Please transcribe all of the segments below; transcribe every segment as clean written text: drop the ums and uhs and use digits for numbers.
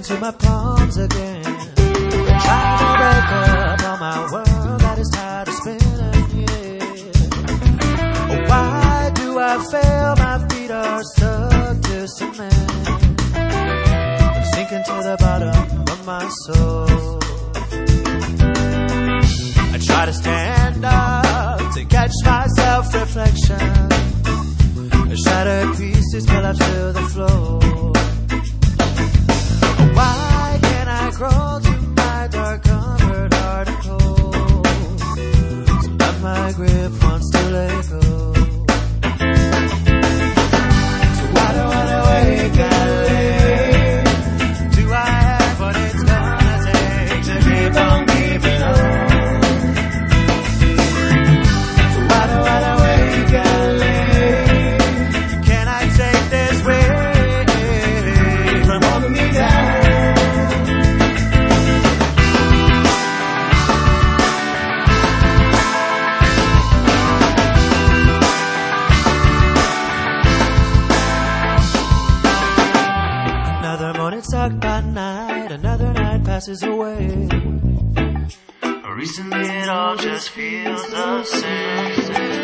into my palms again. Trying to break up all my world that is tired of spinning, yeah. Why do I fail? My feet are stuck to cement. I'm sinking to the bottom of my soul. I try to stand up to catch my self-reflection. Shattered pieces collapse to the floor. Why can't I crawl to my dark covered heart and cold? So that my grip wants to let go. So why do I wake up late? Do I have what it's gonna take to keep on keeping on? So why do I wake up late? Stuck by night, another night passes away. Recently it all just feels the same.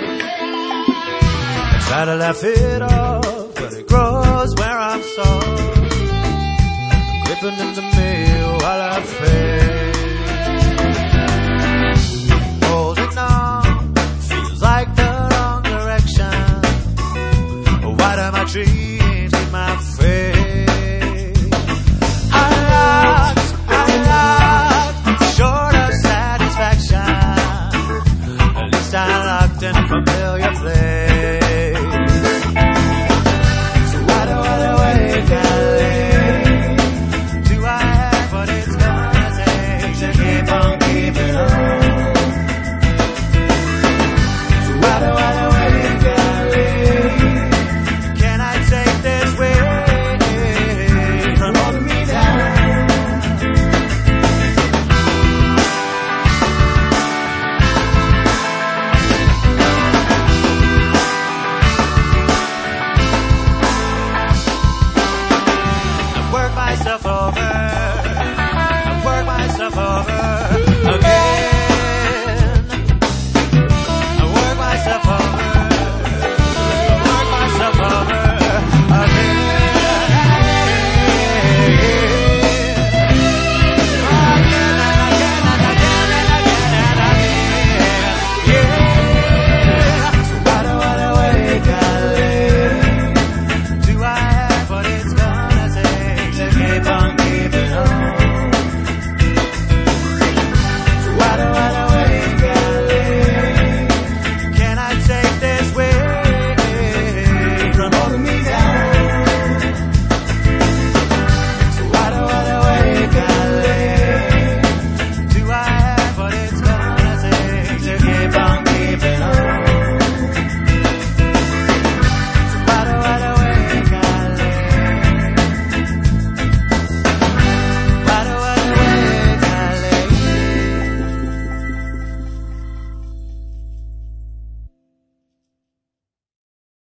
I try to laugh it off, but it grows where I'm soft. Gripping in the mail while I fade. Holding on, feels like the wrong direction. Why do my dreams in my face? Short of satisfaction, at least I'm locked in a familiar place. So why do I wake up late? Do I have what it's gonna take to keep on keeping on? So why do I wake up late? Can I take this weight from holding me down? I work myself over